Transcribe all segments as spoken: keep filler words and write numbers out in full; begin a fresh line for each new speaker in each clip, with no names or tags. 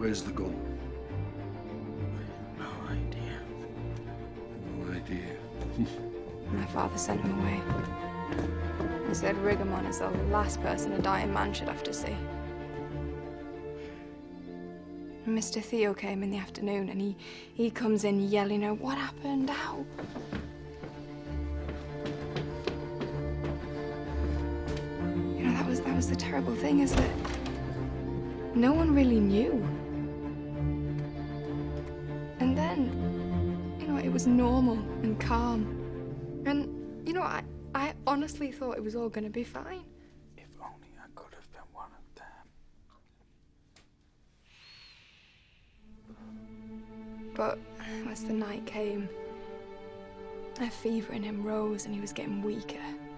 Where's the gun?
No idea.
No idea.
My father sent him away. He said Rigamon is the last person a dying man should have to see. And Mister Theo came in the afternoon and he, he comes in yelling out, "What happened? How?" You know, that was, that was the terrible thing, is that no one really knew. And then, you know, it was normal and calm. And, you know, I, I honestly thought it was all going to be fine.
If only I could have been one of them.
But as the night came, a fever in him rose and he was getting weaker.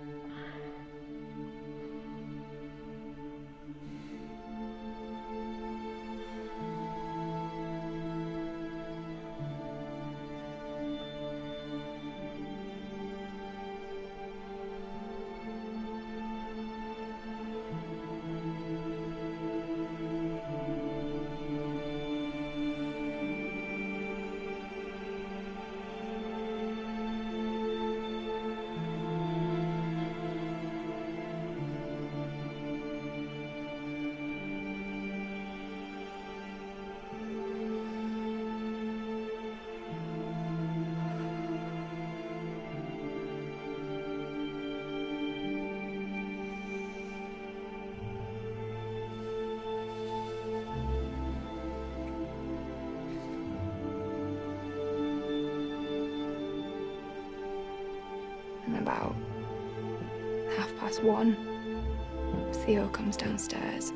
And about half past one, Theo comes downstairs.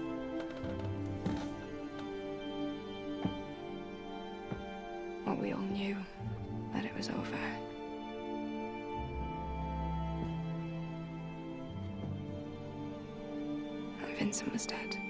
Well, we all knew that it was over. And Vincent was dead.